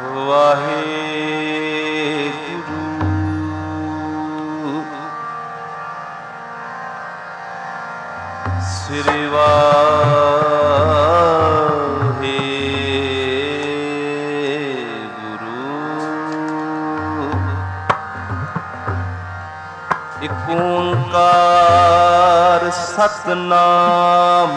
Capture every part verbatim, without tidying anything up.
ਵਾਹਿਗੁਰੂ ਸ੍ਰੀ ਵਾਹਿਗੁਰੂ। ਇਕ ਓਂਕਾਰ ਸਤਨਾਮ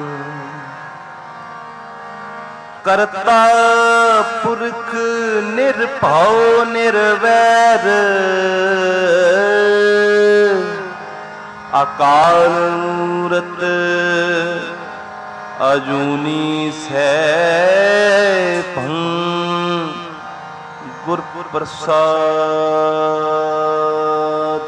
ਕਰਤਾ ਪੁਰਖ ਨਿਰਭਉ ਨਿਰਵੈਰ ਅਕਾਲ ਮੂਰਤ ਅਜੂਨੀ ਸੈਭੰ ਗੁਰ ਪ੍ਰਸਾਦ।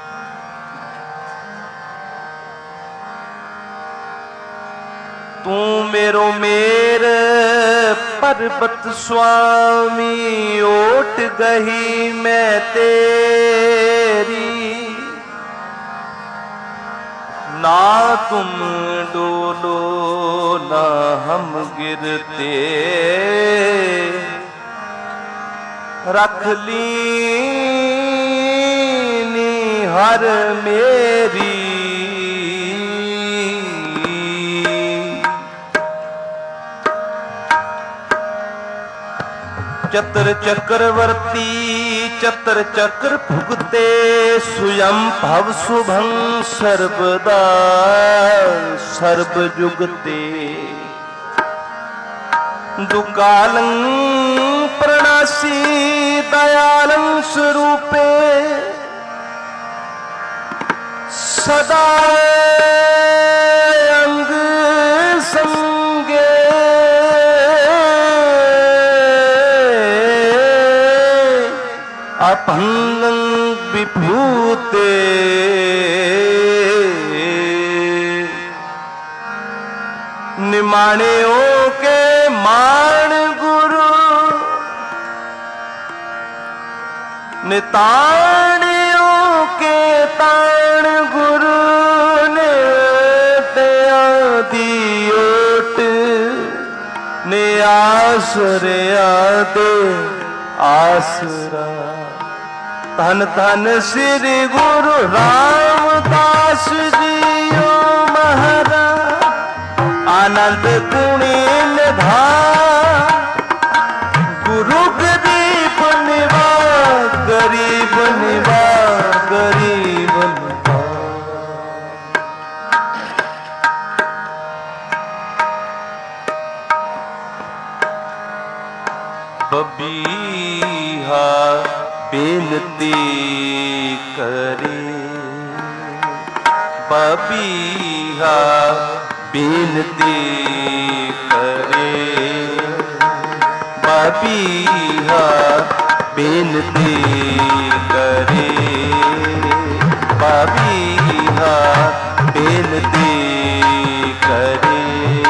ਤੂੰ ਮੇਰੋ ਮੇਰ पर्वत स्वामी ओट गही मैं तेरी, ना तुम डोलो ना हम गिरते, रख लीनी हर मेरी। चतर चक्रवर्ती चतर चक्र भुगते, स्वयं भव शुभं सर्वदा सर्व जुगते। दुकालं प्रणासी दयालं स्वरूपे, सदा अंग संगे अपहंगं विभूते। निमाणियों के मान गुरु, निताणियों के ताण गुरु ने। दया दी ओट ने आसरिया दे आसरा। धन धन श्री गुरु रामदास जीओ महाराज, आनंद गुणी निधान। गुरु गरीब निवा गरीब निवा गरीब निवा। बबीहा बेनती करे, बबीहा बेनती करे, बबीहा बेनती करे, बबीहा बेनती करे।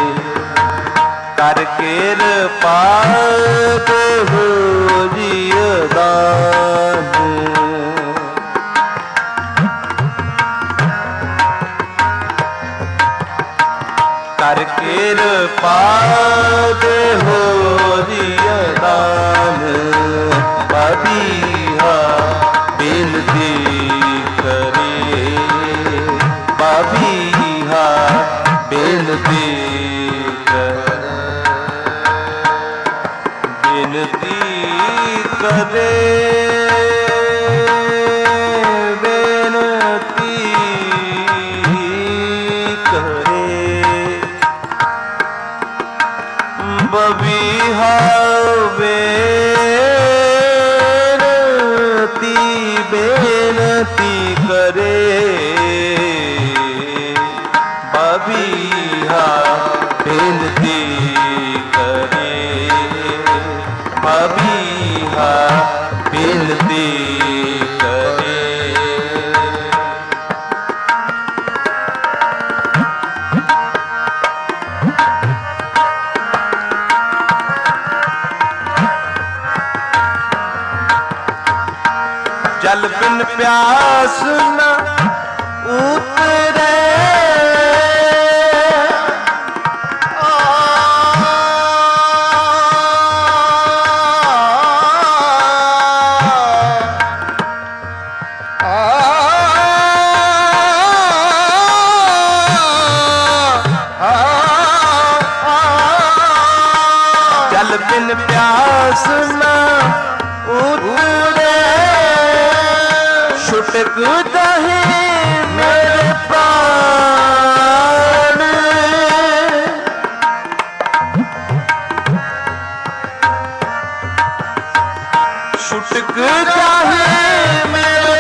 कर कृपा देहु जिय दान, कर कृपा देहु जिय दान। बबीहा बेनती करे, बबीहा बेनती बेनती करे, बेनती करे। बबीहा बेनती बेनती करे, बबीहा बेनती करे, बबीहा बेनती करे। जल बिन प्यास न उतरे, बिन प्यास ना उतरे, छुटक जाहे मेरे प्राण। छुटक जाहे मेरे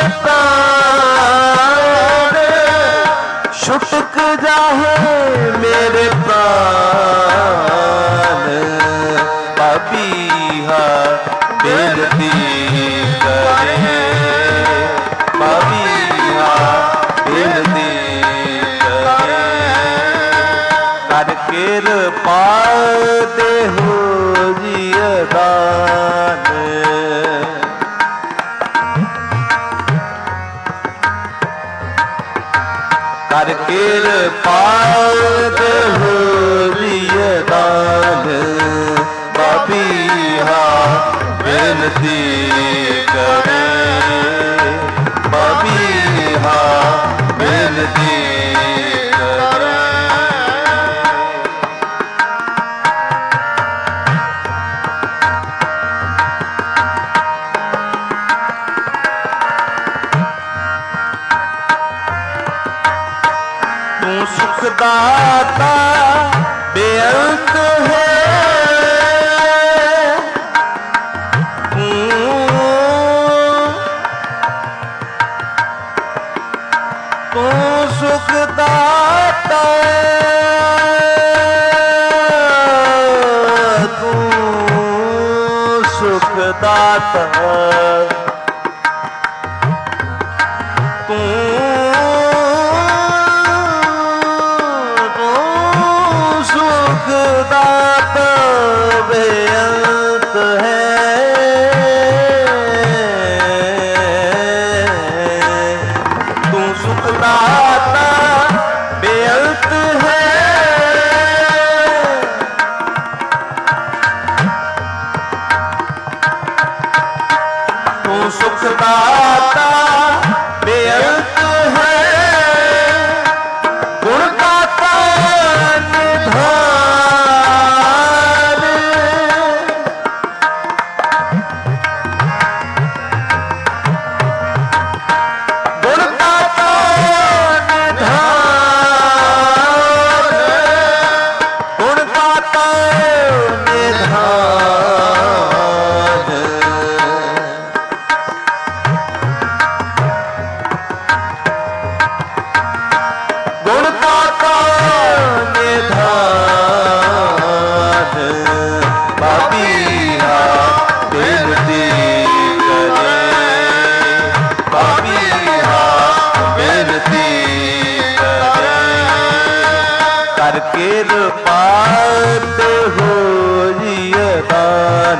प्राण, छुटक जाहे मेरे प्राण। पापीहा बेनती करे, पापीहा बेनती करे। कर किरपा देहो जिय दान, कर किरपा देहो जिय दान। पापीहा बेनती करे, पापीहा बेनती करे। तू सुखदाता बेअंत है, तू सुखदाता, तू सुखदाता, तू तू सुखदाता बेअंत है। तू सुखदाता बेअंत है, तू सुखदाता बेअंत है। गुण गाता निधान, गुण गाता निधान, गुण गाता निधान। गुण गाता निधान। पापीहा बेनती करे, पापीहा बेनती करे। कर किरपा देहो जिय दान,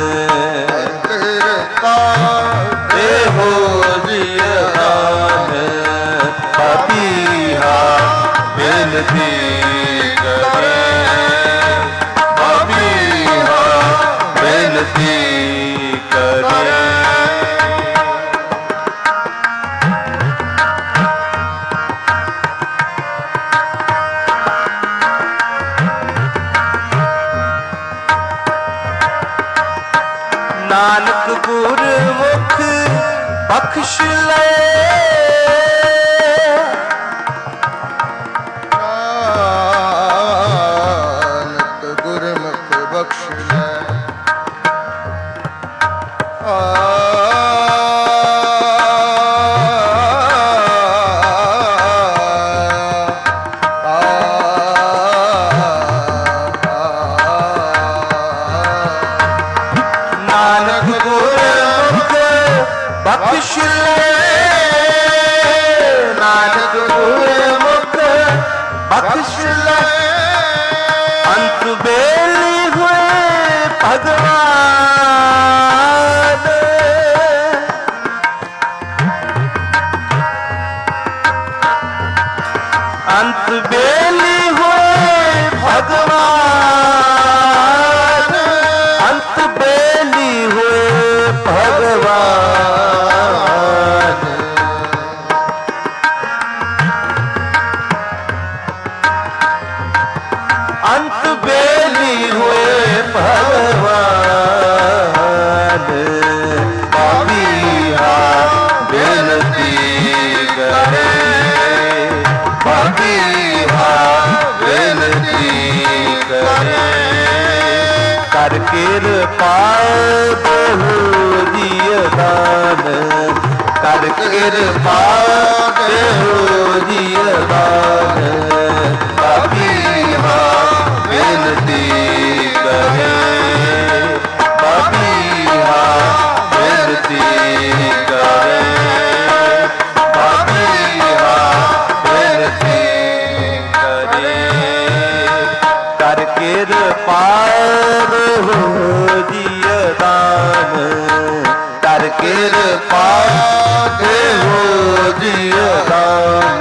देहो जिय दान। पापीहा बेनती करे, पापीहा बेनती करे। नानक गुरमुख बख्श ले, नानक गुरमुख बख्श ले। आ नानक गुरमुख बख्श ले, नानक गुरमुख बख्श ले। अंत बेली हुए भगवान, अंत बेली हुए भगवान, अंत बेली हुए भगवान। अंत बेली हुए भगवान। किरपा देहु जिय दान, कर किरपा देहु जिय दान। पापीहा बेनती करे, पापीहा बेनती करे, पापीहा बेनती करे। कर किरपा देहु जिय दान, कर किरपा देहु जिय दान।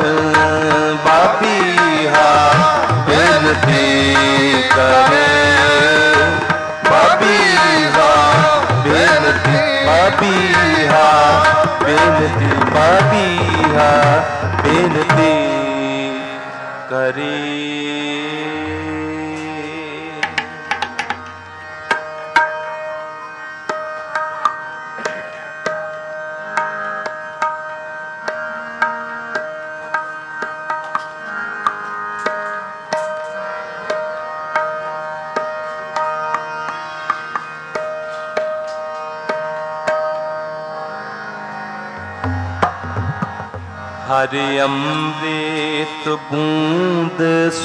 पापीहा बेनती करे, पापीहा बेनती, पापीहा बेनती, पापीहा बेनती करे। हरि अमृत बूंद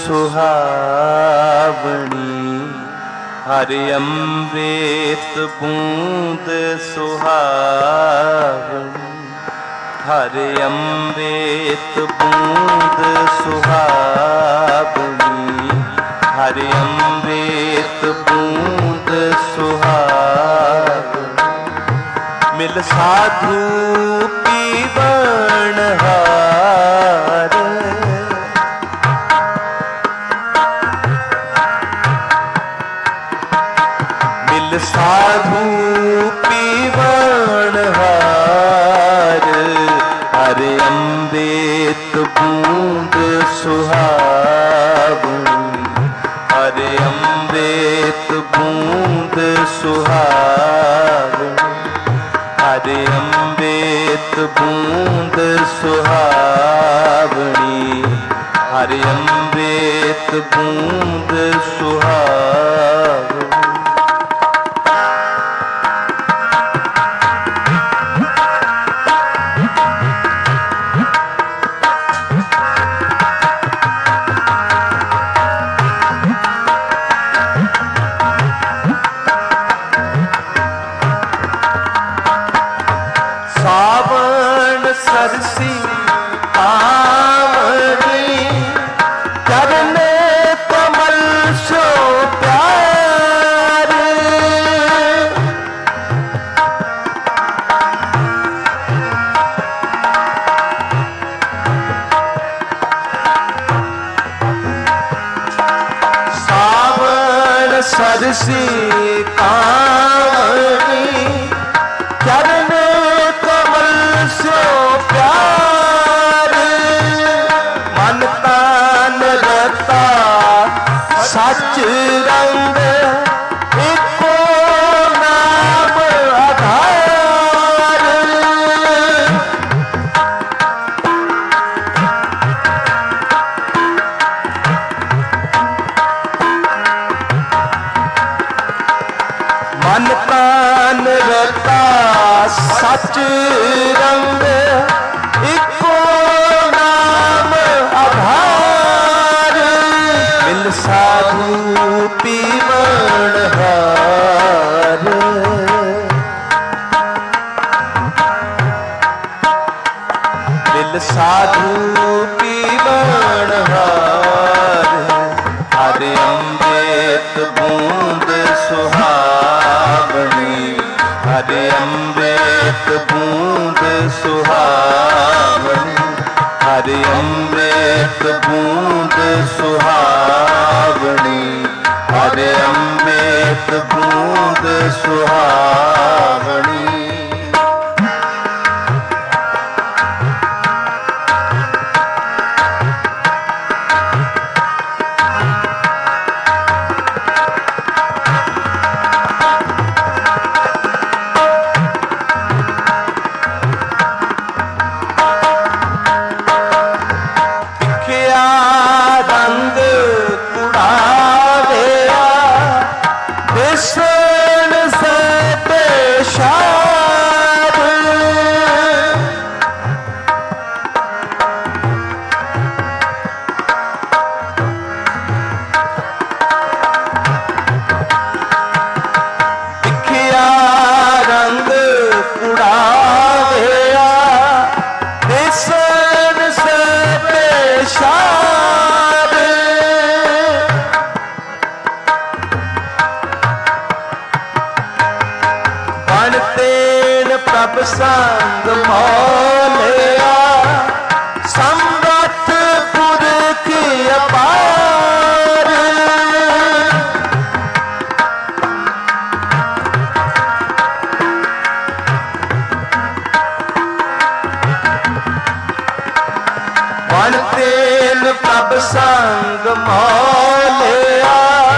सुहावनी, हरि अमृत बूंद सुहावनी, हरि अमृत बूंद सुहावनी, हरि अमृत बूंद सुहावनी। मिल साधु पीवण हार, मिल साधु पीवण हार। हरि अमृत बूंद सुहावनी, हरि अमृत बूंद सुहावनी, हरि अमृत बूंद सुहावनी, हरि अमृत बूंद सुहावनी। सावन सरसी कांवरी, चरण कमल सो प्यार। सावन सरसी कांवरी, चरण सो प्यार। मन तन रता सच रंग, एको नाम आधार। मन तन रता सच रंग, इको नाम आधार। मिल साधु पीवण हार, मिल साधु पीवण हार। हरि अमृत बूंद सुहावनी, हरि अमृत बूंद सुहावनी, हरि अमृत बूंद सुहावनी, हरि अमृत बूंद सुहावनी। रंग कुड़ावेया विश्व ਬਣ ਤੇਨ ਪ੍ਰਭ ਸੰਗ ਮੋਲਿਆ, ਸਮਰੱਥ ਪੁਰਖ ਅਪਾਰ। ਬਣ ਤੇਨ ਪ੍ਰਭ ਸੰਗ ਮੋਲਿਆ,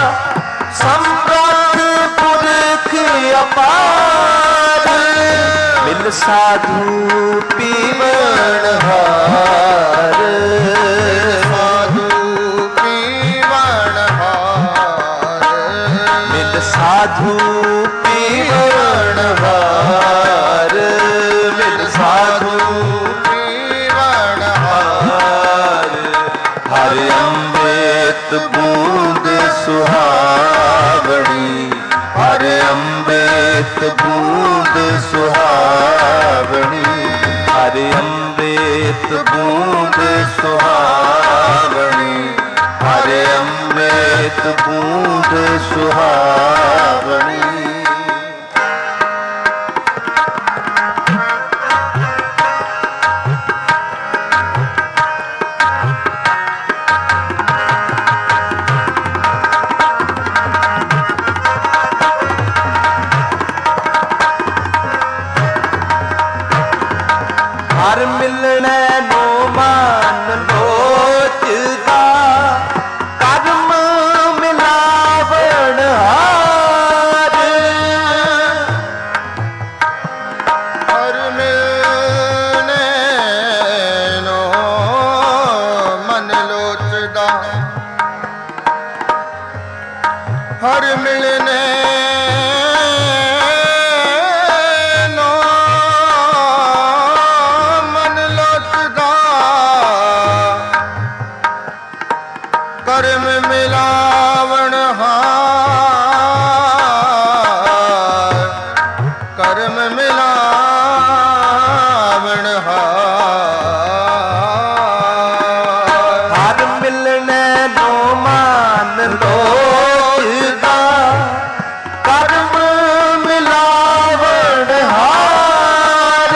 ਸਮਰੱਥ ਪੁਰਖ ਅਪਾਰ। ਮਿਲ ਸਾਧੂ ਪੀਵਨ ਹਾਰ, ਸਾਧੂ ਪੀਵਨ ਹਾਰ। ਮਿਲ ਸਾਧੂ ਪੀਵਨ ਹਾਰ, ਮਿਲ ਸਾਧੂ ਪੀਵਨ ਹਾਰ। ਹਰਿ ਅੰਮ੍ਰਿਤ ਬੂੰਦ ਸੁਹਾਵਣੀ, ਹਰਿ ਅੰਮ੍ਰਿਤ ਬੂੰਦ ਸੁਹਾਵਣੀ, ਹਰਿ ਅੰਮ੍ਰਿਤ ਬੂੰਦ ਸੁਹਾਵਣੀ, ਹਰਿ ਅੰਮ੍ਰਿਤ ਬੂੰਦ ਸੁਹਾਵਣੀ। ਹਰ ਮਿਲਣੈ ਨੂੰ ਮਨ ਲੋਚਦਾ, ਕਰਮ ਮਿਲਾਵਣ ਹਾਰ। ਹਰ ਮਿਲਨੇ ਨੋ ਮਨ ਲੋਚਦਾ, ਹਰ ਮਿਲਨੇ ਨੋ ਮਨ ਲੋਚਦਾ, ਕਰਮ ਮਿਲਾਵਣ ਹਾਰ। ਕਰਮ ਮਿਲਾਵਣ ਹਾਰ। ਹਰ ਮਿਲਣੈ ਨੂੰ ਮਨ ਲੋਚਦਾ, ਕਰਮ ਮਿਲਾਵਣ ਹਾਰ।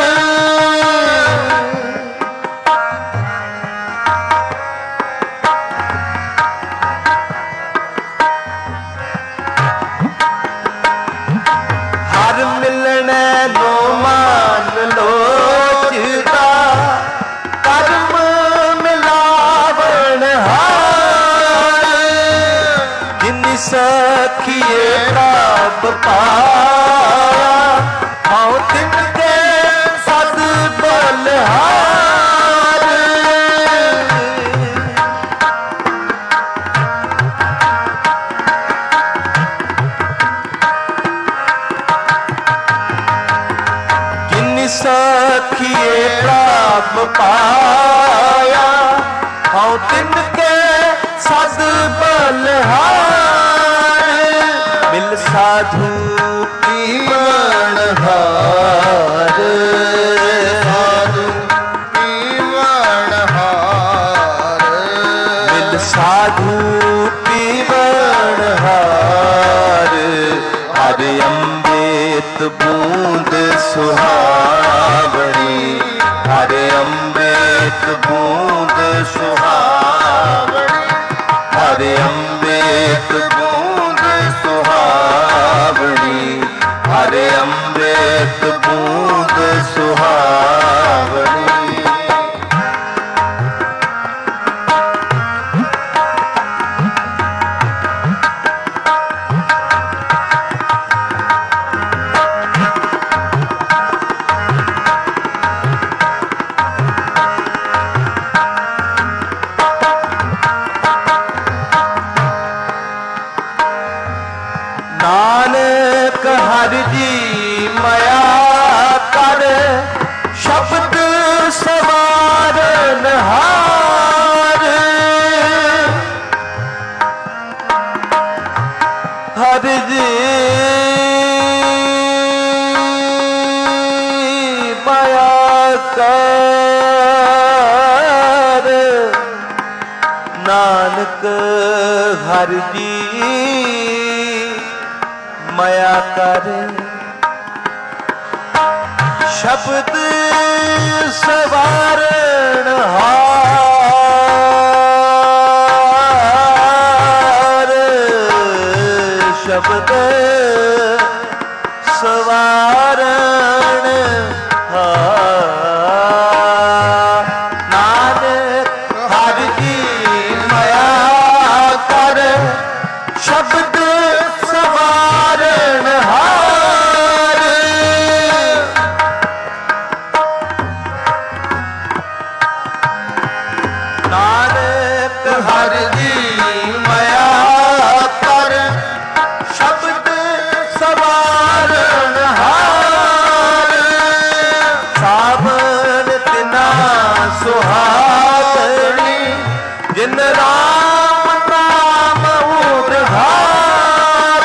ਹਰ ਮਿਲਣੈ ਨੂੰ ਮਨ ਲੋਚਦਾ, ਕਰਮ ਮਿਲਾਵਣ ਹਾਰ। ਜਿਨਿ ਸਖੀਏ ਪ੍ਰਭ ਪਾਇਆ, ਹਉ ਤਿਨ ਕੇ ਸਦ ਬਲਿਹਾਰ। ਜਿਨਿ ਸਖੀਏ ਪ੍ਰਭ ਪਾਇਆ, ਹਉ ਤਿਨ ਕੇ ਸਦ ਬਲਿਹਾਰ। ਮਿਲ ਸਾਧੂ ਪੀਵਨ ਹਾਰ, ਸਾਧੂ ਪੀਵਨ ਹਾਰ। ਮਿਲ ਸਾਧੂ ਪੀਵਨ ਹਾਰ। ਹਰਿ ਅੰਮ੍ਰਿਤ ਬੂੰਦ ਸੁਹਾਵਣੀ, ਹਰਿ ਅੰਮ੍ਰਿਤ ਬੂੰਦ ਸੁਹਾਵਣੀ, ਹਰਿ ਅੰਮ੍ਰਿਤ ਬੂੰਦ ਸੁਹਾਵਣੀ, ਹਰਿ ਅੰਮ੍ਰਿਤ ਬੂੰਦ ਸੁਹਾਵਣੀ। ਨਾਨਕ ਹਰਿ ਜੀ ਮਾਇਆ ਕਰ, ਸ਼ਬਦ ਸਵਾਰਨ ਹਾਰ। ਹਰਿ ਜੀ ਮਾਇਆ ਕਰ, ਨਾਨਕ ਹਰਿ ਜੀ ਮਾਇਆ ਕਰ। ਸ਼ਬਦ ਸਵਾਰਨ ਹਾਰ ਸ਼ਬਦ ਸਵਾਰਨ ਹਾਰ ਨਾਨਕ ਹਰਿ ਕੀ ਮਾਇਆ ਕਰ ਸ਼ਬਦ ਸਵਾਰਨ ਹਾਰ ਨਾਨਕ ਹਰਿ ਦੀ ਮਾਇਆ ਕਰ ਸ਼ਬਦ ਸਵਾਰਨ ਹਾਰ ਸਾਵਣ ਤਿਨਾ ਸੁਹਾਗਣੀ ਜਿਨ ਰਾਮ ਨਾਮ ਉਧਾਰ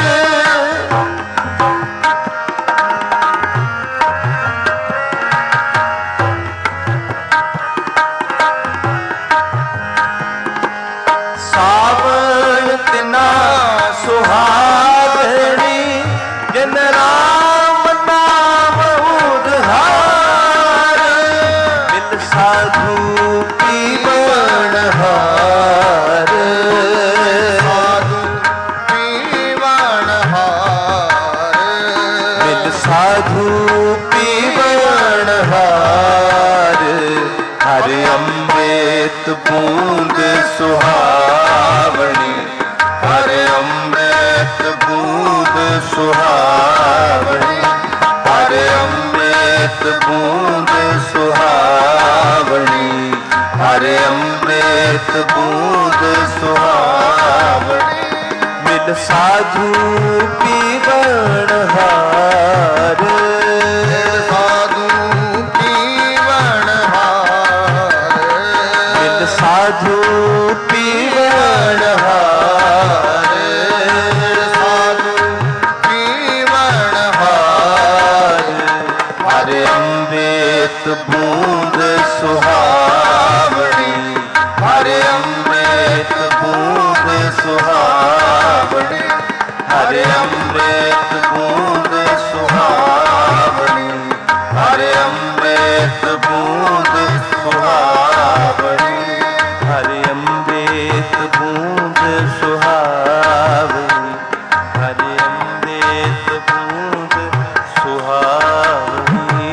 ਸਾਵਣ ਤਿਨਾ ਸੁਹਾਗਣੀ ਜਿਨ ਰਾਮ ਨਾਮ ਉਧਾਰ ਮਿਲ ਸਾਧੂ ਪੀਵਨ ਹਾਰ ਸਾਧੂ ਪੀਵਨ ਹਾਰ ਮਿਲ ਸਾਧੂ ਪੀਵਨ ਹਾਰ ਹਰਿ ਅੰਮ੍ਰਿਤ ਬੂੰਦ ਸੁਹਾਵਣੀ ਹਰਿ ਅੰਮ੍ਰਿਤ ਬੂੰਦ ਸੁਹਾਵਣੀ ਹਰਿ ਅੰਮ੍ਰਿਤ ਬੂੰਦ ਸੁਹਾਵਣੀ ਹਰਿ ਅੰਮ੍ਰਿਤ ਬੂੰਦ ਸੁਹਾਵਣੀ ਮਿਲ ਸਾਧੂ ਪੀਵਨ ਹਾਰ ਸਾਧੂ ਪੀਵਨ ਹਾਰ ਮਿਲ ਸਾਧੂ ਪੀਵਨ ਹਾਰ ਸਾਧੂ ਪੀਵਨ ਹਾਰ ਹਰਿ ਅੰਮ੍ਰਿਤ ਬੂੰਦ ਸੁਹਾਵਣੀ ਹਰਿ ਅੰਮ੍ਰਿਤ ਬੂੰਦ ਸੁਹਾਵਣੀ ਹਰਿ ਅੰਮ੍ਰਿਤ ਬੂੰਦ ਸੁਹਾਵਣੀ ਹਰਿ ਅੰਮ੍ਰਿਤ ਬੂੰਦ ਸੁਹਾਵਣੀ ਹਰਿ ਅੰਮ੍ਰਿਤ ਬੂੰਦ ਸੁਹਾਵਣੀ ਹਰਿ ਅੰਮ੍ਰਿਤ ਬੂੰਦ ਸੁਹਾਵਣੀ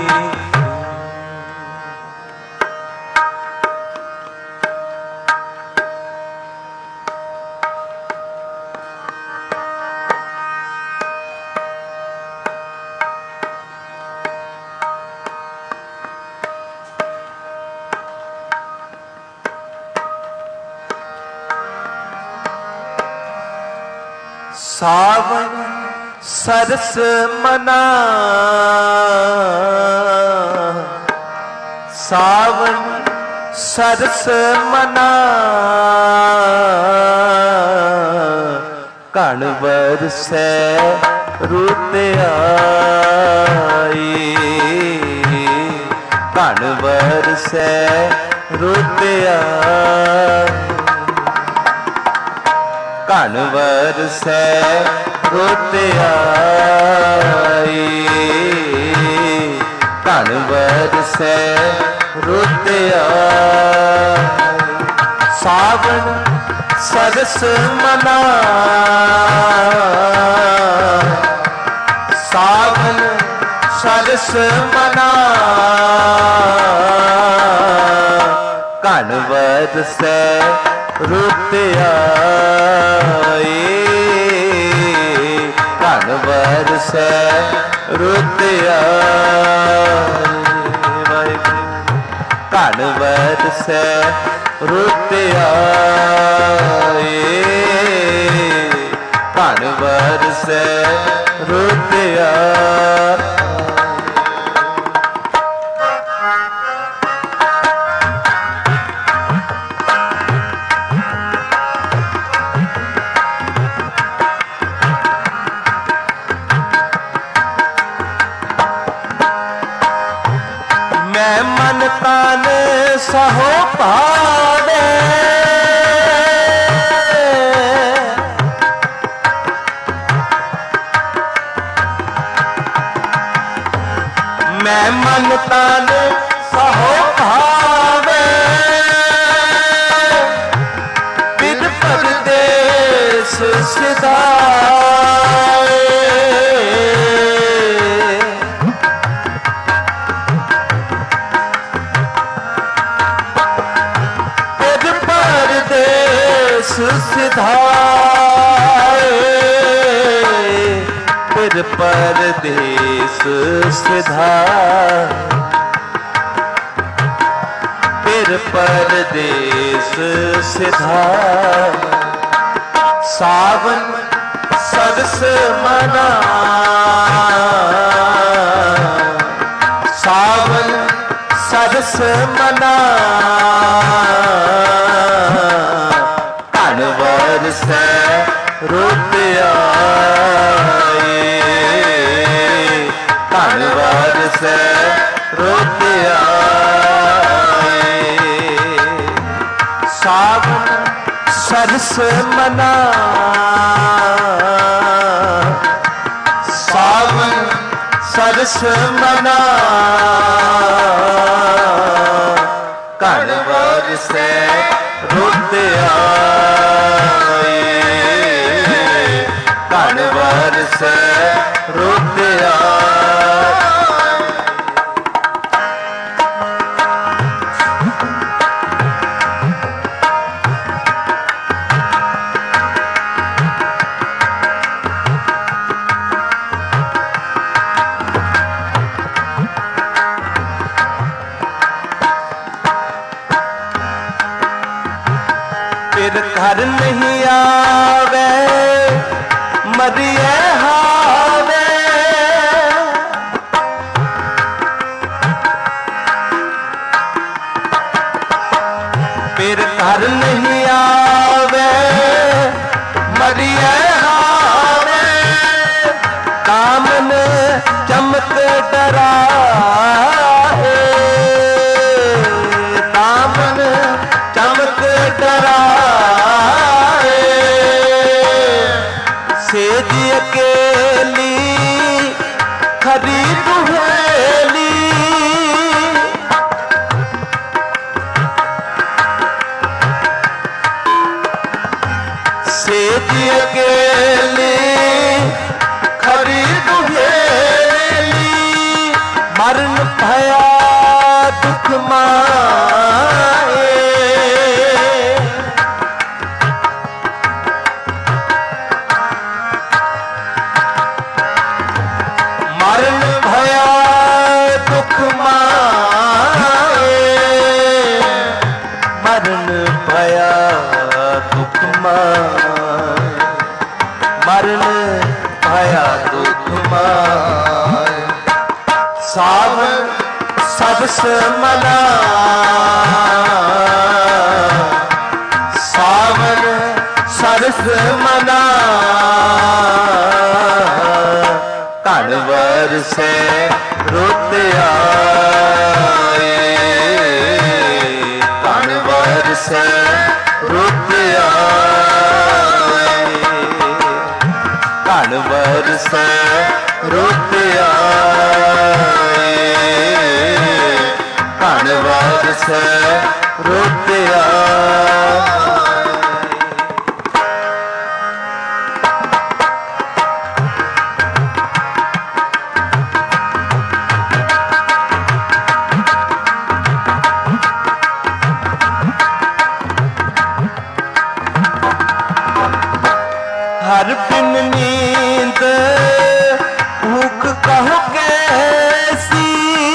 ਸਾਵਣ ਸਰਸ ਮਨਾ ਸਾਵਣ ਸਰਸ ਮਨਾ ਕਣ ਵਰਸੈ ਰੁੱਤ ਆਈ ਕਣ ਵਰਸੈ ਰੁੱਤ ਆਈ ਕਣ ਵਰਸੈ ਰੁੱਤ ਆਈ ਕਣ ਵਰਸੈ ਰੁੱਤ ਆਈ ਸਾਵਣ ਸਰਸ ਮਨਾ ਸਾਵਣ ਸਰਸ ਮਨਾ ਕਣ ਵਰਸੈ ਰੁੱਤ ਆਈ ਕਣ ਵਰਸੈ ਰੁੱਤ ਆਈ ਵਾਹਿਗੁਰੂ ਕਣ ਵਰਸੈ ਰੁੱਤ ਆਈ ਕਣ ਵਰਸੈ ਰੁੱਤ ਆਈ ਮੈਂ ਮਨ ਤਨ ਸਹੋ ਭਾਵੇ मैं मन तन सहो भावे बिन परदेस सिधाए बिन परदेस सिधाए फिर परदेस सिधाए फिर परदेस सिधाए सावन सरस मना सावन सरस मना तन बरसै रुत आए तन बरसै रुत आए सावन सरस मना सावन सरस मना कण बरसै रुत आए कण बरसै रुत आए घर नहीं आवे मरिए हावे फिर घर नहीं आवे मरिए हावे कामन चमक डरा कामन चमक डरा सेज अकेली खरी दुहेली सेज अकेली खरी दुहेली मरण भया दुख माए मरण भया दुख माए मरण भया दुख माए मरण भया दुख माए सावन सरस मना सावन सरस मना कण बरसै रुत आए कण बरसै रुत आए कण बरसै रुत आए कण बरसै रुत आए हर बिन नींद भूख कहो कैसी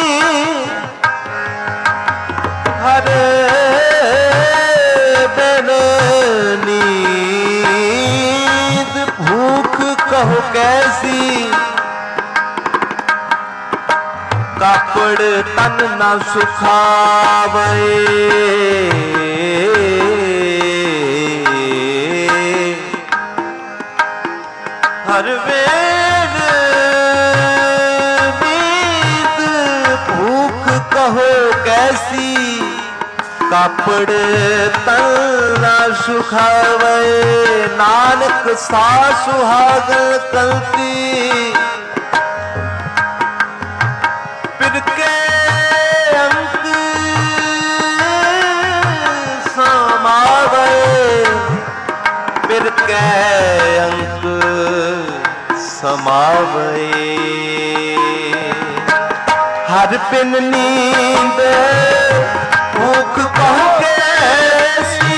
हर बिन नींद भूख कहो कैसी कापड़ तन न सुखावे हर वेद नींद भूख कहो कैसी कापड़ तन न सुखावे नानक सा सुहागन कलती फिर कै अंक समावे। हर बिन नींद भूख कहु कैसी,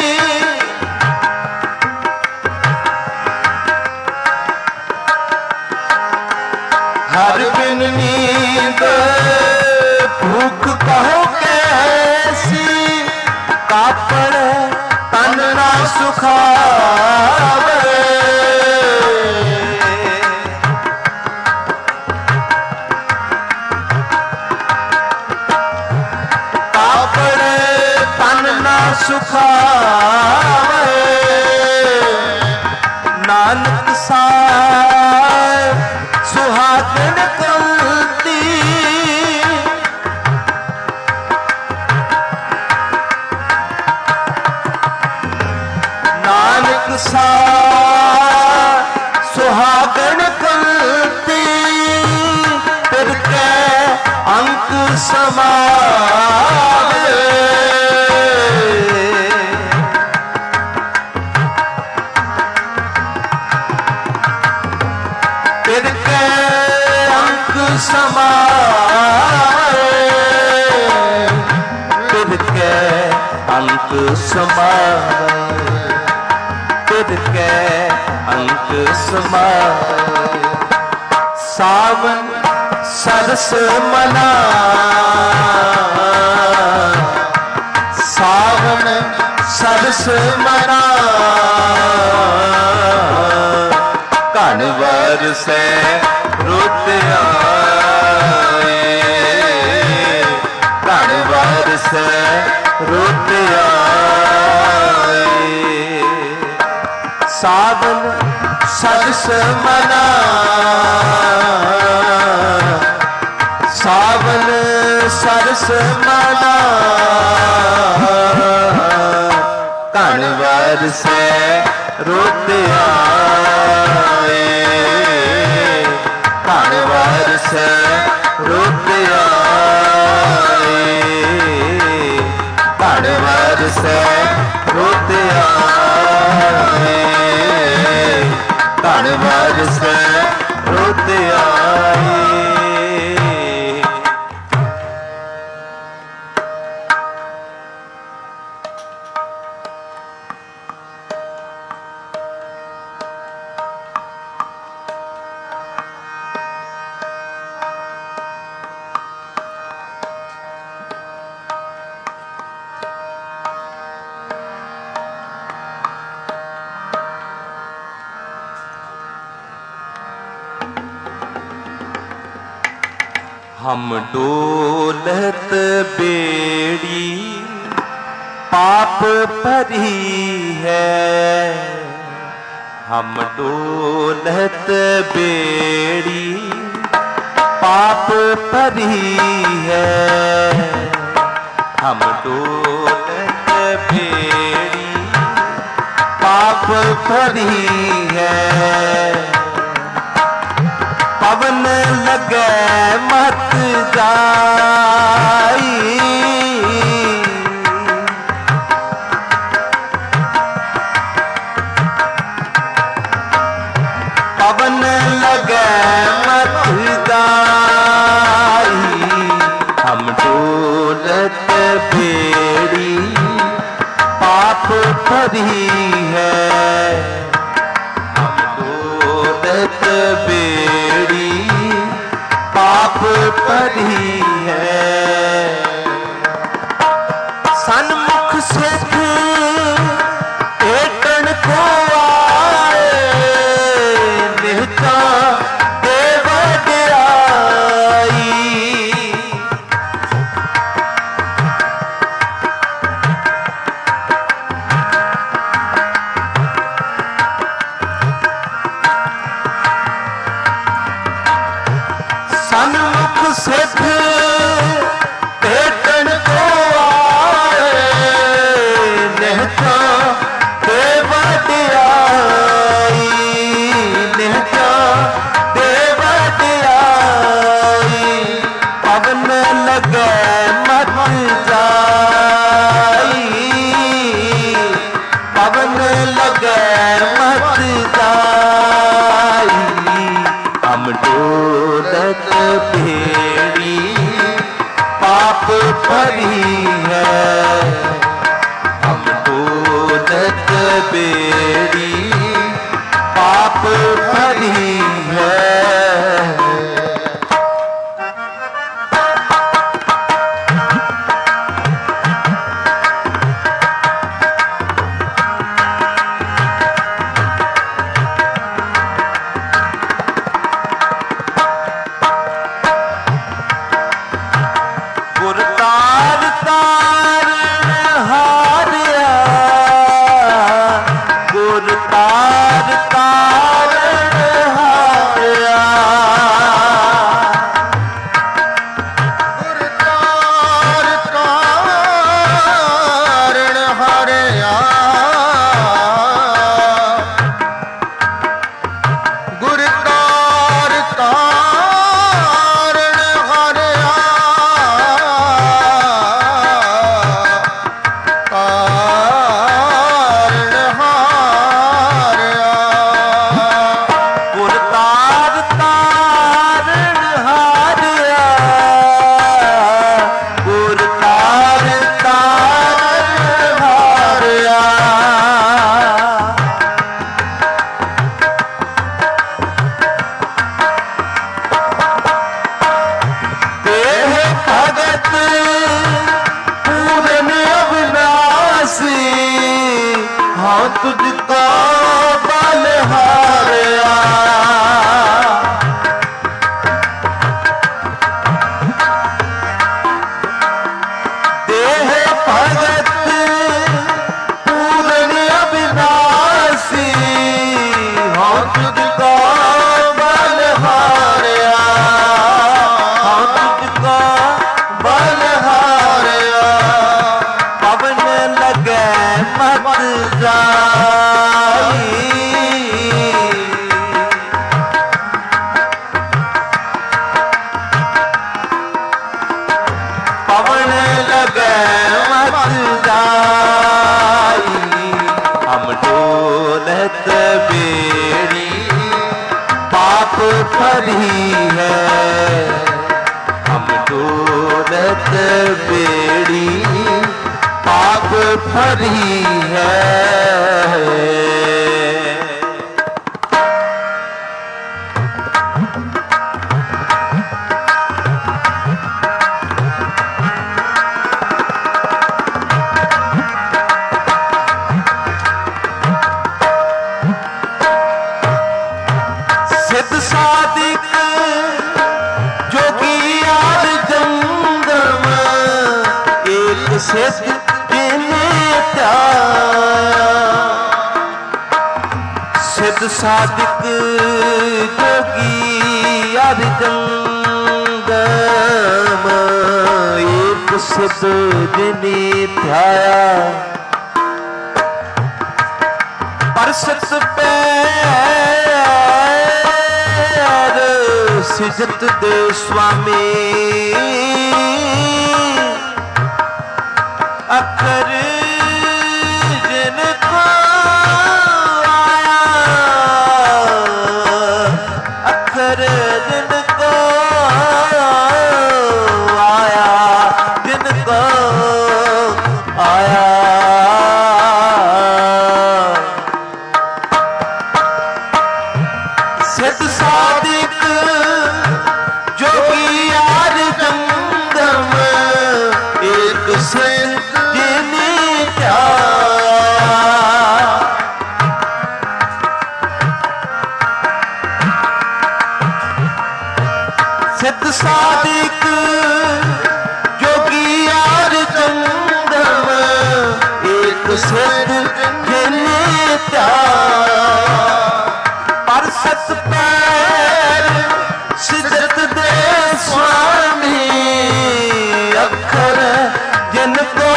हर बिन नींद भूख कहु कैसी, कापड़ तन ना सुखावे। कापड़ तन ना सुखावे, नानक सार सुहागन कलती, नानक सार सुहागन कलती, फिर कै अंक समावे। फिर कै अंक समावे, फिर कै अंक समावे, फिर कै अंक समावे। सावन सरस मना, सावन सरस मना, घन बरसै रुत आए, घन बरसै रुत आए। सावन सरस मना, सावन सरस मना, घन बरसै रुत आए, घन बरसै रुत आए, घन बरसै रुत आए, घन बरसै रुत आए। हम डोलत बेड़ी पाप भरी है, हम डोलत बेड़ी पाप भरी है, हम डोलत बेड़ी पाप भरी है। पवन लगे मत जाई, पवन लगे मत जाई, हम डोलत बेड़ी पाप भरी है, हम डोलत बेड़ी पाप भरी है। सन्मुख सिख एकण को आए, निहता देव दियाई, सन्मुख सिख डोलत बेड़ी पाप भरी है, हम डोलत बेड़ी पाप भरी है। भरी है, हम डोलत बेड़ी पाप भरी है। सिद्ध सिद्ध सादिक जोगी यार जंगम, एक सिद्ध जिने ध्याया परसत पैर सिजत दे स्वामी, अखर जिनको आया, अखर जिनको आया, जिनको आया। सिद्ध सादिक जोगी यार जंगम, एक सिद्ध सिद्ध सादिक जोगी यार जंगम, एक सिद्ध जिने पर सत पैर सिजत दे स्वामी, अखर जिनको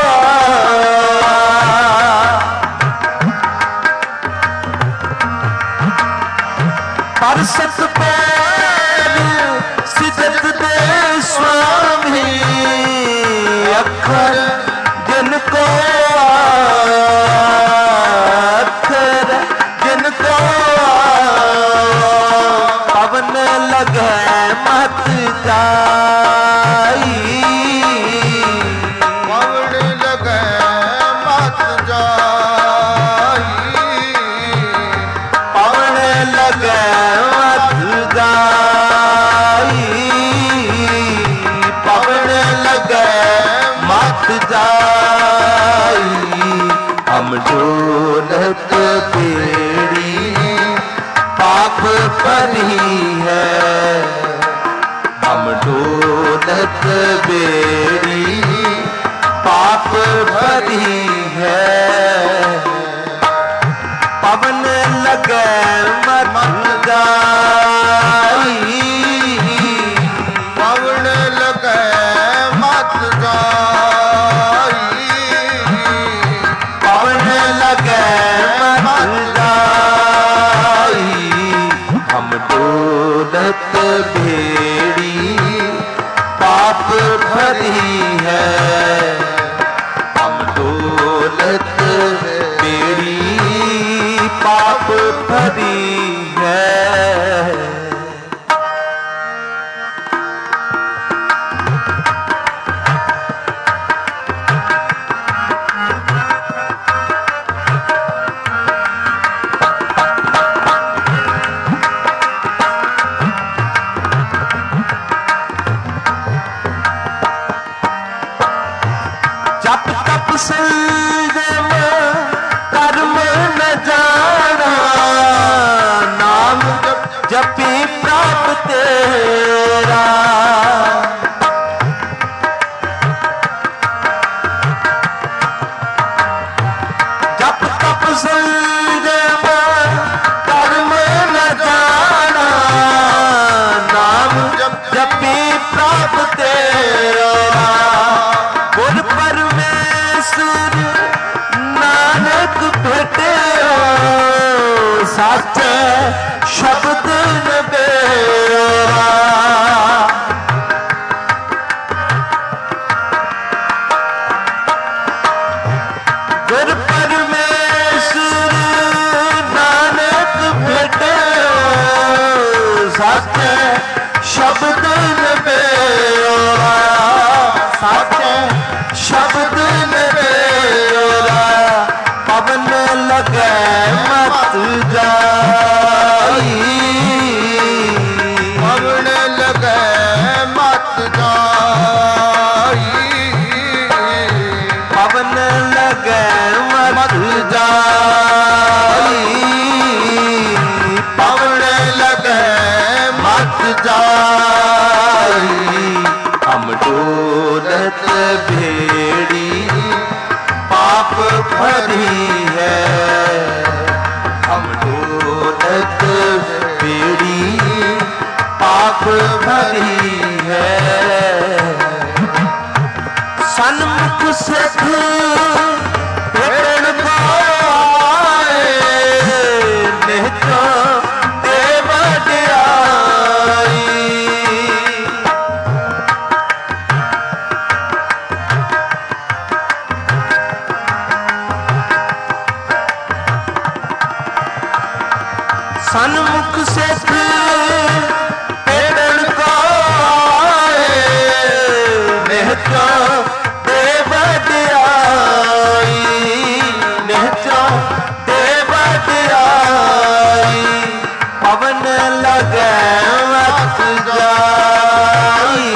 पर सत पैर सिजत दे स्वामी, अखर जिनको अखर जिनको पवन लग लगे मत जाई, पवन लगे मत जाई, पवन लगे मत जाई, पवन लगे मत जाई। हम डोलत बेड़ी पाप भरी है, हम डोलत बेड़ी पाप भरी है। पवन लगे मत जाई, पवन लगे मत जाई, पवन लगे मत जाई। हम डोलत बेड़ी पाप भरी है, हम डोलत बेड़ी पाप भरी है। जप तप संयम कर्म न जाना, नाम जपी प्राप्त तेरा। जप तप संयम कर्म न जाना, नाम जपी प्राप्त तेरा। गुर परमेश्वर नानक भेटे साचे शब्द नबेरा। गुर परमेश्वर नानक भेटे साचे शब्द नबेरा, साचे शब्द नबेरा। पवन लगे मत जाई, पवन लगे मत जाई, पवन लगे मत जाई, पवन लगे मत जाई। हम डोलत बेड़ी पाप भरी है, हम डोलत बेड़ी पाप भरी है। सन्मुख सिख भेटन को आए, निहचो दे वडियाई। सन्मुख सिख भेटन को आए, निहचो दे वडियाई, निहचो दे वडियाई। पवन लगे मत जाई,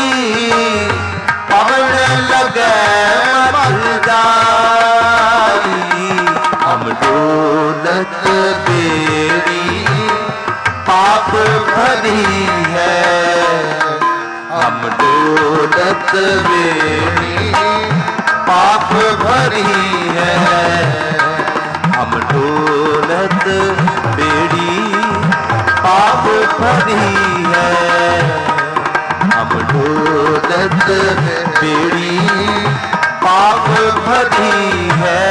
पवन लगे मत जाई। हम डोलत बेड़ी पाप भरी है, हम डोलत बेड़ी पाप भरी है, हम डोलत बेड़ी पाप भरी है, हम डोलत बेड़ी पाप भरी है।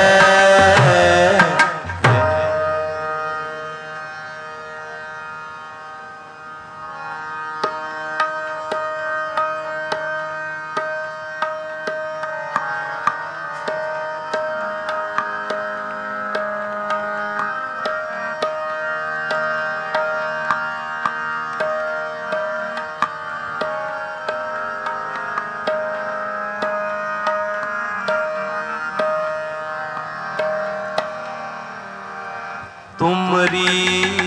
तुमरी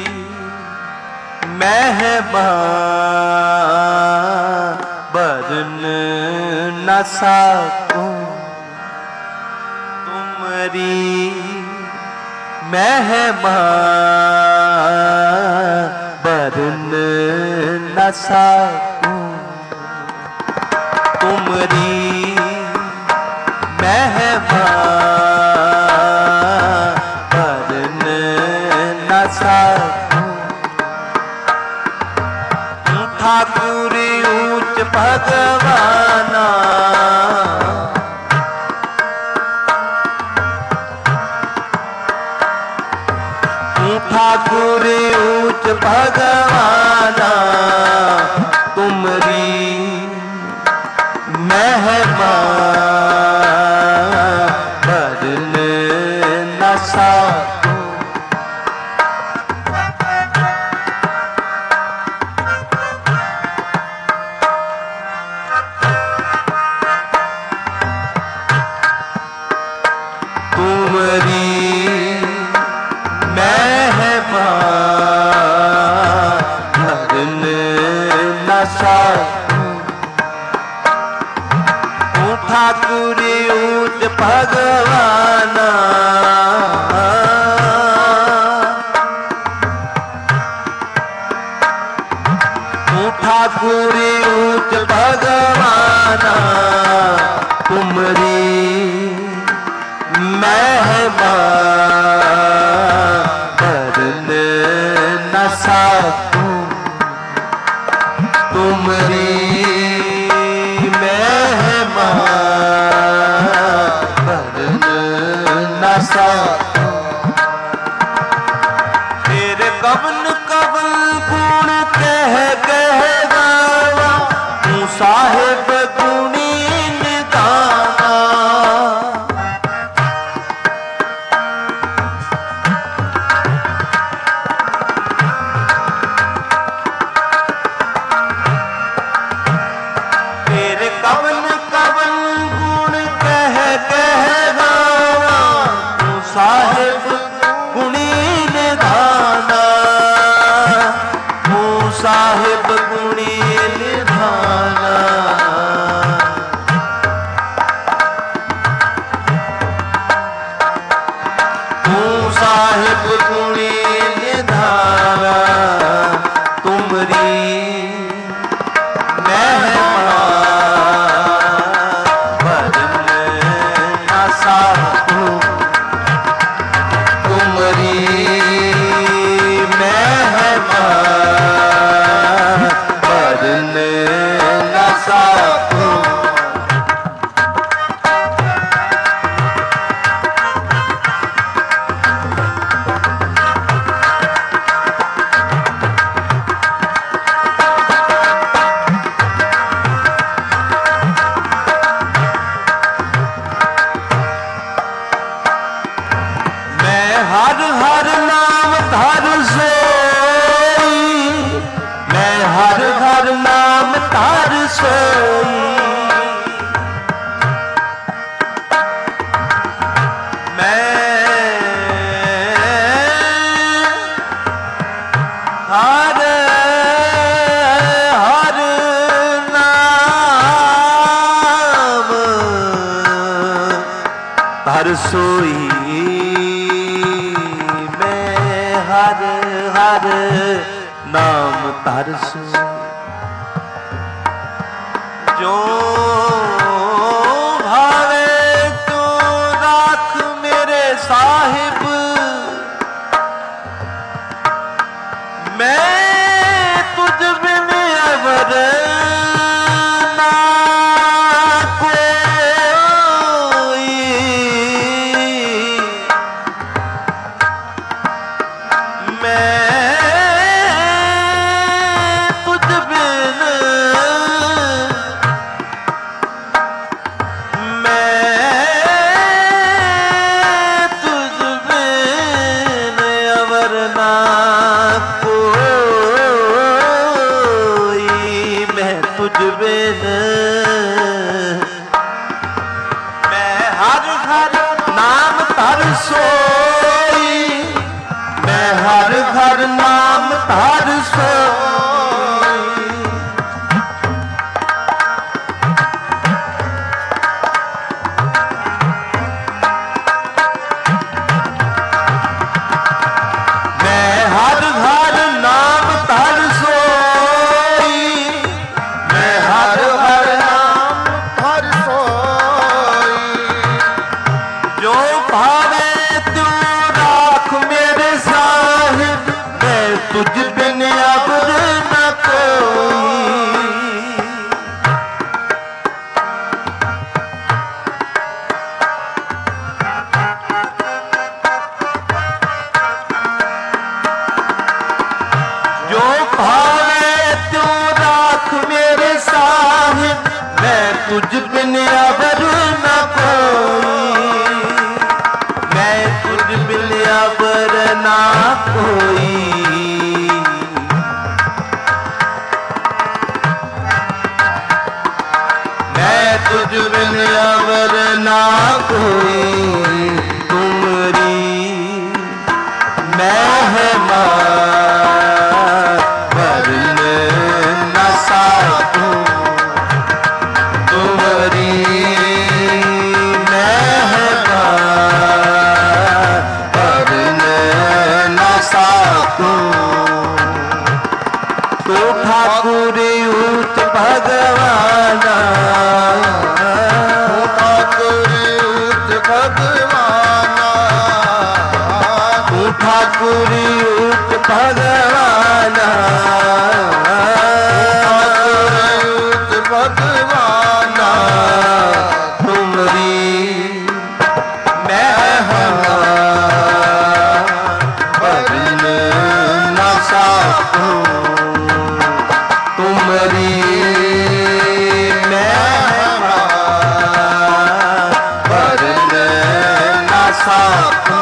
महिमा बरन न सकूं, तुमरी महिमा बरन न सकूं, तुमरी महिमा बरन न सकूं। ठाकुर ऊंच भगवाना, ठाकुर ऊंच भगवाना, तुमरी महिमा बरन न सकूं। तुमरी महिमा बरन न सकूं, ठाकुर ऊंच भगवाना, ठाकुर ऊंच भगवाना, तुमरी महिमा बरन न सकूं, तुमरी महिमा बरन न सकूं। तेरे कवन कवन गुण कह कह गावा, तू साहिब गुणी निधाना। तेरे कवन कवन गुण कह कह गावा, तू साहिब गुणी निधाना, तू साहिब गुणी निधाना। तू साहिब गुणी निधाना, तुमरी महिमा बरन न सकूं, तुमरी महिमा बरन न सकूं। मैं हर हर नाम धर सोई, मैं हर हर नाम धर सोई, मैं हर हर नाम धर सोई, हर हर नाम धर सोई। जो भावे तू राख मेरे साहिब, मैं तुझ बिन अवर ना कोई, मैं तुझ बिन, मैं तुझ बिन अवर ना कोई, मैं तुझ बिन, मैं हर हर नाम धर सोई, मैं हर तुझ बिन अवर न कोई, मैं तुझ बिन अवर ना कोई। मैं तुझ बिन अवर ना कोई, तुमरी महिमा वरन न साकूं, तुमरी महिमा वरन न साकूं। तो ठाकुर ऊत भगवाना, ठाकुर ऊत भगवाना, ठाकुर ऊत भगवाना, ठाकुर ऊत भगवाना, तुमरी महिमा वरन न साकूं, तुमरी महिमा वरन न साकूं।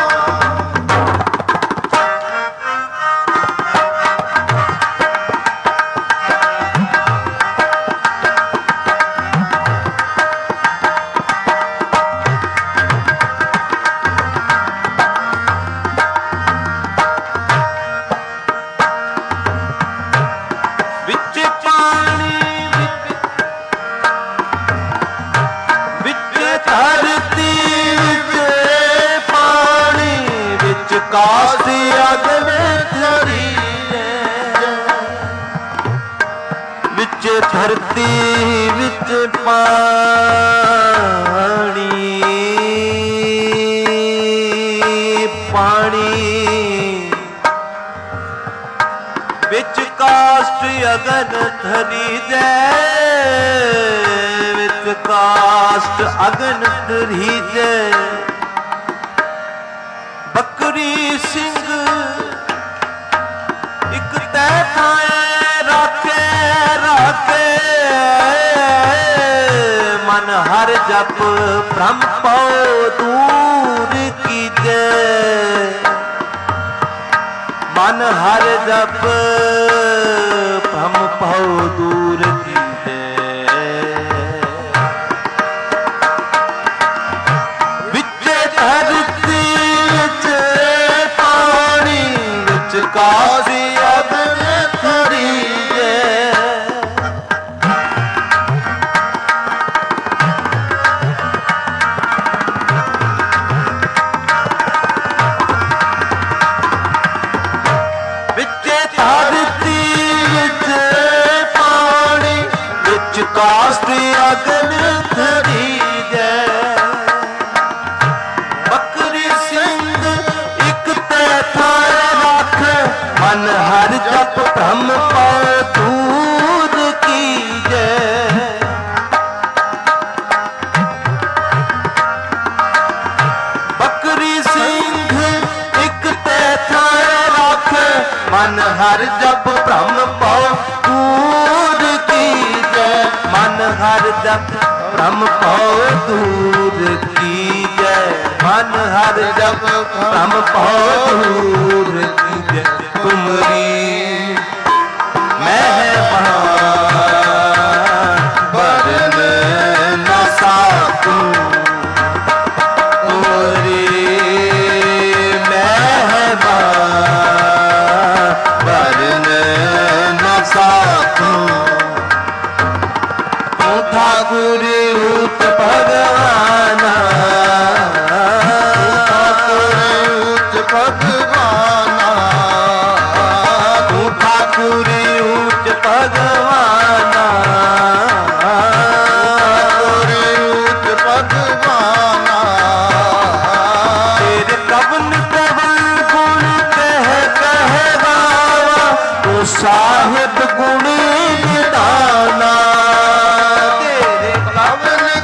विच पानी विच धरती विच पानी विच काश अगन धरी विच धरती विच पानी पानी विच काष्ट अगन धरी जय, विच काष्ट अगन धरी जय। बकरी सिंह इक तै थाए राखे राखे, मन हर जप ब्रह्म पाओ दूर कीजे, मन हर जप भ्रम भव दूर कीजे। विच धरती विच पानी विच काश अगन धरी जय। काष्ट अगन धरी जय। बकरी सिंह इक तै थाए रख, मन हर जप भ्रम पाओ दूर कीजे। बकरी सिंह इक तै थाए रख, मन हर जप भ्रम पाओ दूर कीजे। मन हर जप भ्रम पाओ दूर कीजे, मन हर जप भ्रम पाओ दूर कीजे। तुमरी महिमा वरन न साकूं, तुमरी महिमा वरन न साकूं। ठाकुर ऊत भगवाना, ठाकुर ऊत भगवाना, तू ठाकुर ऊत भगवाना, ठाकुर ऊत भगवाना। तेरे कवन कवन गुण कह कह गावा, तू साहिब गुणी निदाना। कवन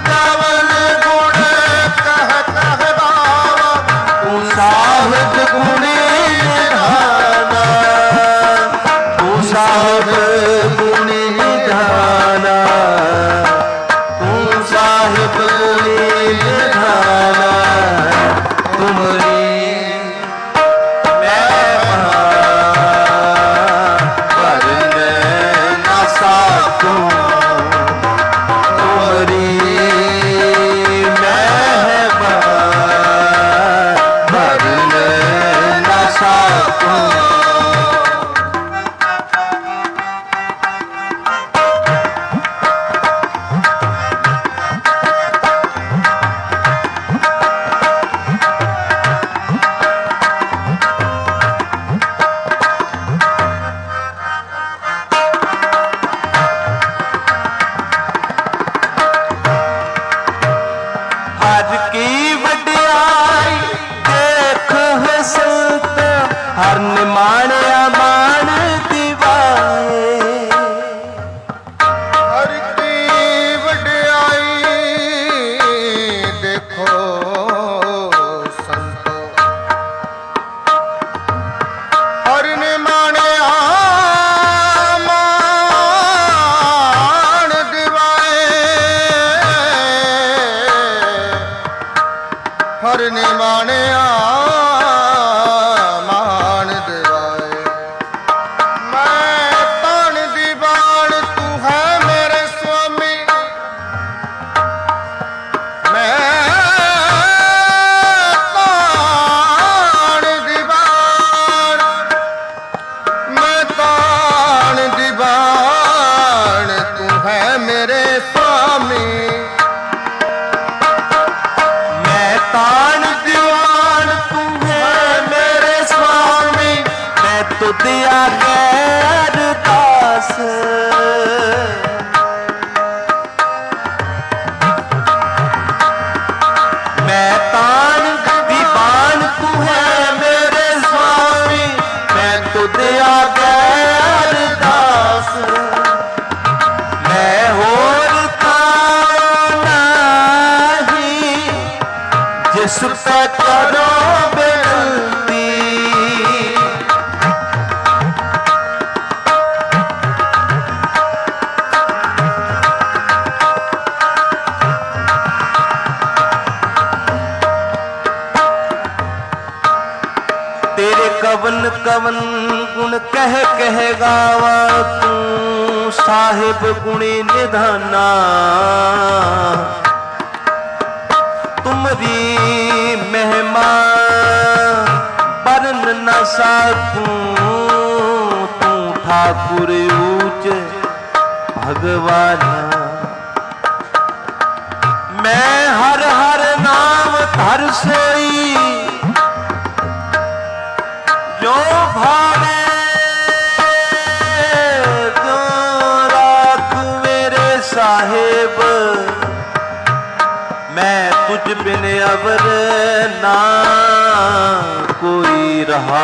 निमाणिया मान दिवाए। मैं तान दीवान तू है मेरे स्वामी, मैं तान दीवान, मैं तान दीवान तू है मेरे स्वामी। तान दीवान तू है मेरे स्वामी, मैं तो दिया गैर दास। मैं तान दीवान तू है मेरे स्वामी, मैं तो दिया गैर दास। मैं होर जिस पे करो बेनती, तेरे कवन कवन गुण कह कह गावा तू साहिब गुणी निधाना। तुमरी महिमा बरन न सकूं, तू ठाकुर ऊंच भगवाना। मैं हर हर नाम धर सोई, जो भावे जो राख मेरे साहिब। मैं तुझ बिन अवर ना कोई रहा।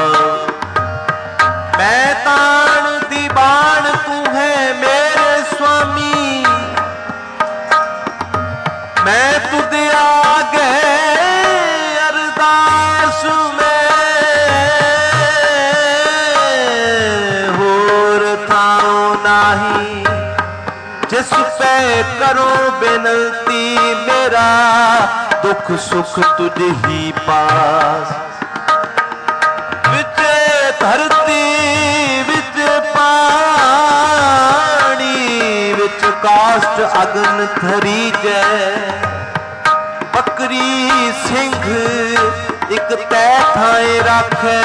मैं तान दीवान तू है मेरे स्वामी, मैं तुझ आगे अरदास में होर थाओ नाही। जिस पे करो बेनती मेरा दुख सुख तुझ ही पास। विच धरती विच पानी, विच काष्ट अग्न थरी जय। बकरी सिंह एक तै थाए राखे,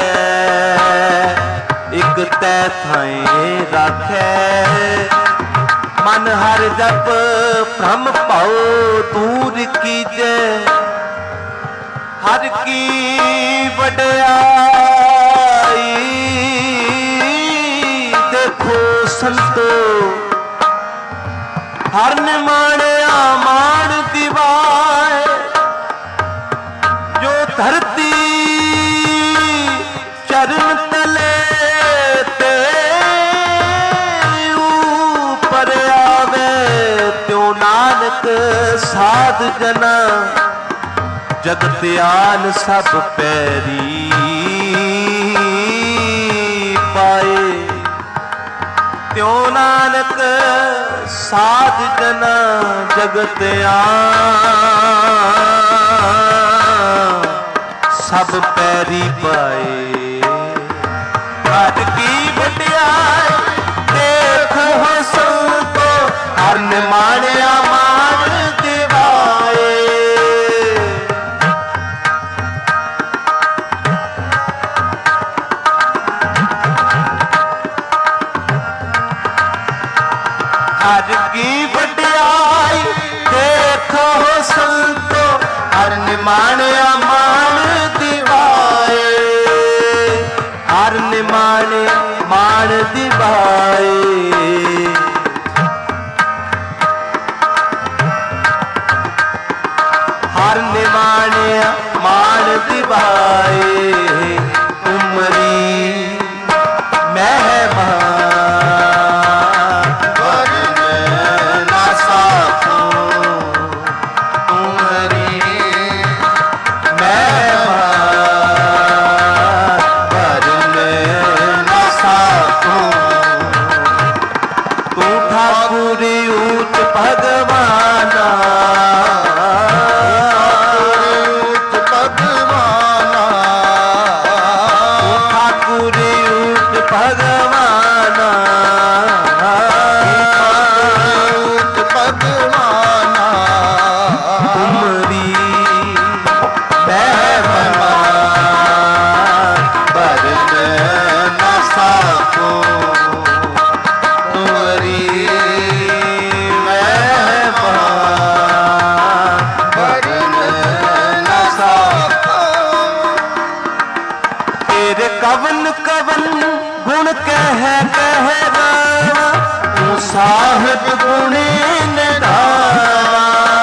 एक तै थाए राखे। मन हर जप भ्रम भव दूर कीजे, हर की वड्याई देखो संतो। हर निमाणिया मान दिवाए, जो धरती चरण तले ते ऊपर आवे। त्यों नानक साध जना जगत आन सब पैरी पाए। त्यों नानक साध जना जगत आन सब पैरी पाए। हर की वड्याई देखो संतो, हर निमाणिया मान दिवाए। हर की वड्याई देखो संतो, हर निमाणिया मान दिवाए। हर निमाणे मान दिवाए। हर निमाणे मान दिवाए। तुमरी महिमा भगवाना। ਸਾਹਿਬ ਗੁਣੀ ਨਿਧਾਨਾ।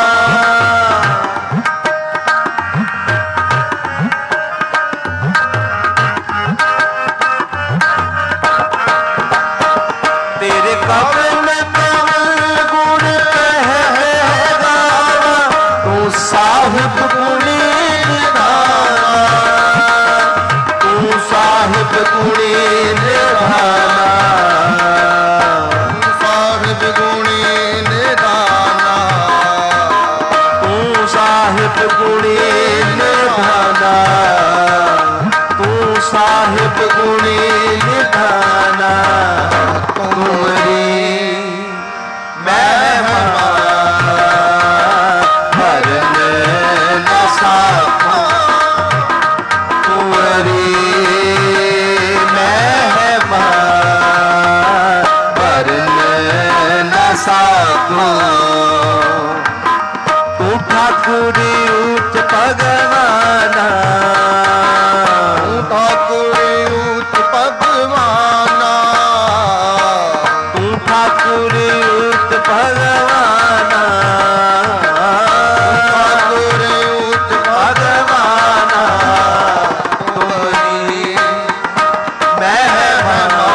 ਤੇਰੇ ਕਵਨ ਕਵਨ ਗੁਣ ਕਹਿ ਗਾਵਾ, ਤੂੰ ਸਾਹਿਬ ਗੁਣੀ ਨਿਧਾਨਾ, ਤੂੰ ਸਾਹਿਬ ਗੁਣੀ ਨਿਧਾਨਾ, ਤੂੰ ਸਾਹਿਬ ਗੁਣੀ ਨਿਧਾਨਾ, ਤੂੰ ਸਾਹਿਬ ਗੁਣੀ ਨਿਧਾਨਾ, ਤੂੰ ਸਾਹਿਬ ਗੁਣੀ ਨਿਧਾਨਾ। ਤੁਮਰੀ ਮਹਿਮਾ ਭਰਨ ਨ ਸਾਕਾ, ਤੁਮਰੀ ਮਹਿਮਾ ਭਰਨ ਨ ਸਾਕਾ। ਤੂੰ ਠਾਕੁਰੀ ਉੱਚ ਭਗਵਾਨਾ, ਤੂੰ ਠਾਕੁਰੀ ਉੱਚ ਭਗਵਾਨਾ, ਤੂੰ ਠਾਕੁਰੀ ਉੱਚ ਭਗਵਾਨਾ, ਠਾਕੁਰੀ ਉੱਚ ਭਗਵਾਨਾ। ਤੁਮਰੀ ਮਹਿਮਾ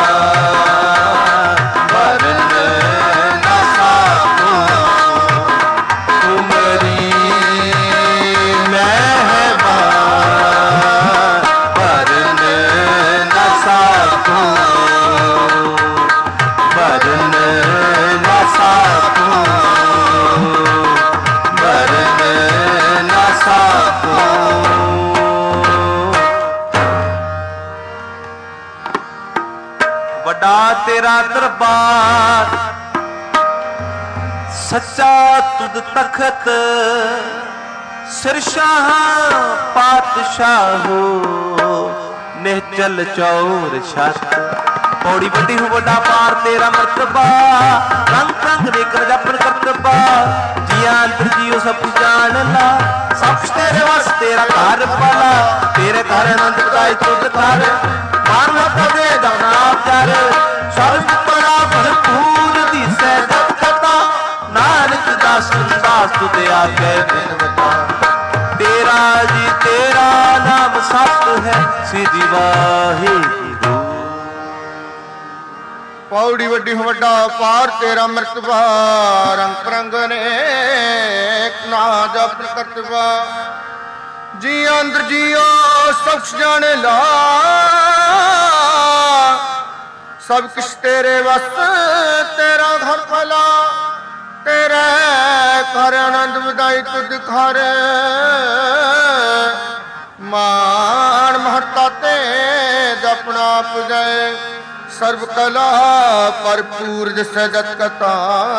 ਭਰਨ ਨ ਸਾਕਾ, ਤੁਮਰੀ ਮਹਿਮਾ ਭਰਨ ਨ ਸਾਕਾ, ਭਰਨ ਨ ਸਾਕਾ, ਭਰਨ ਨ ਸਾਕਾ। ਵੱਡਾ ਤੇਰਾ ਦਰਬਾਰ, ਸੱਚਾ ਤੁਧ ਤਖਤ, ਸਿਰਸ਼ਾਹ ਪਾਤਸ਼ਾਹੋ, ਨਿਹਚਲ ਚੌਰ ਛਤ। ਪੌੜੀ ਵੱਡੀ ਹੋ ਵੱਡਾ ਪਾਰ ਤੇਰਾ ਮਰਤਬਾ, ਰੰਗ ਰੰਗ ਨੇਕਰ ਜਪਨ ਕਰਤਬਾ। ਜੀਆਂ ਅੰਦਰ ਜੀਓ ਸਭ ਕੁਝ ਜਾਣ ਲਾ, ਸਭ ਕੁਛ ਤੇਰੇ ਵਸ ਤੇਰਾ ਘਰ ਪਾਲਾ। ਤੇਰੇ ਘਰ ਆਨੰਦ ਬਤਾਏ ਤੁਧ ਘਰ, ਮਾਨ ਮਤ ਦੇ ਦਨਾ ਕਰ। ਸਰਬ ਪਰਾ ਭਰਪੂਰ ਦੀਸੈ ਜਗ ਕਤਾ, ਨਾਨਕ ਦਾਸ ਦਾਸ ਤੁਧ ਆਗੇ ਬਿਨਵਤਾ। ਤੇਰਾ ਜੀ ਤੇਰਾ ਨਾਮ ਸਤ ਹੈ, ਸਿਧਿ ਵਾਹਿਗੁਰੂ। ਪੌੜੀ ਵੱਡੀ ਹੋ ਵੱਡਾ ਪਾਰ ਤੇਰਾ ਮਰਤਬਾ, ਰੰਗ ਪ੍ਰੰਗ ਅਨੇਕ ਨਾ ਜਪਨ ਕਰਤਬਾ। ਜੀ ਅੰਦਰ ਜੀਓ ਸਭ ਕੁਛ ਜਾਣੇ ਲਾ, ਸਭ ਕੁਛ ਤੇਰੇ ਵਸ ਤੇਰਾ ਘਰ ਭਲਾ। ਤੇਰੇ ਘਰ ਆਨੰਦ ਵਧਾਈ ਤੁਧ ਘਰ, ਮਾਣ ਮਹੱਤਾ ਤੇ ਜਪਣਾ ਪੁਜੈ। ਸਰਬ ਕਲਾ ਭਰਪੂਰ ਜਿਸ ਜਤ ਕਤਾ,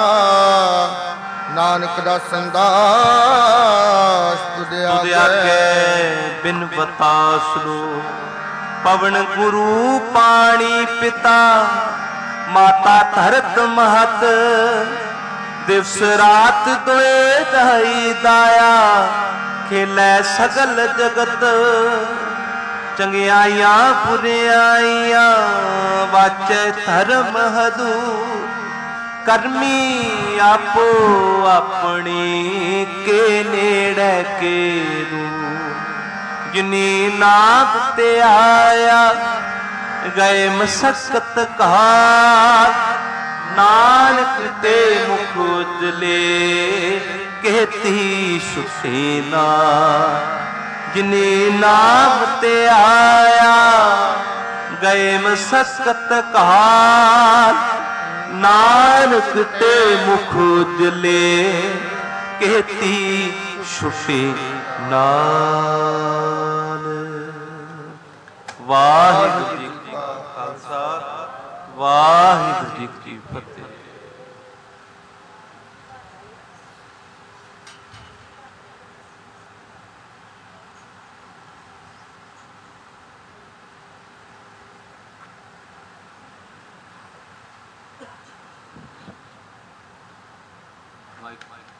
ਨਾਨਕ ਦਾ ਸੰਦਾਸ ਤੁਧ ਆਗੇ ਬਿਨਵਤਾ ਸੁਨੋ। ਪਵਨ ਗੁਰੂ ਪਾਣੀ ਪਿਤਾ, ਮਾਤਾ ਧਰਤ ਮਹਤ। ਦਿਵਸ ਰਾਤ ਦੋਏ ਢਾਈ ਦਾਇਆ, ਖੇਲੇ ਸਗਲ ਜਗਤ। ਚੰਗਿਆਈਆਂ ਬੁਰਿਆਈਆਂ, ਵਾਚੈ ਧਰਮ ਹਦੂਰ। ਕਰਮੀ ਆਪੋ ਆਪਣੀ, ਕੇ ਨੇੜੇ ਕੇ ਦੂਰ। ਜਿਨੀ ਨਾਮ ਤੇ ਆਇਆ, ਗਏ ਮਸਕਤ ਘਾਤ। ਨਾਨਕ ਤੇ ਮੁਖ ਉਜਲੇ, ਕਹਿਤੀ ਸੁਖੇ ਨਾ। ਜਿਨੇ ਨਾਮ ਤੇ ਆਇਆ, ਗਏ ਮਸਕਤ ਘਾਤ। ਨਾਨਕ ਤੇ ਮੁਖ ਉਜਲੇ, ਕਹਿਤੀ ਸੁਖੇ ਨਾਨ। ਵਾਹਿਗੁਰੂ ਜੀ ਕਾ ਖਾਲਸਾ, ਵਾਹਿਗੁਰੂ ਜੀ ਕੀ ਫਤਿਹ। Mike, Mike.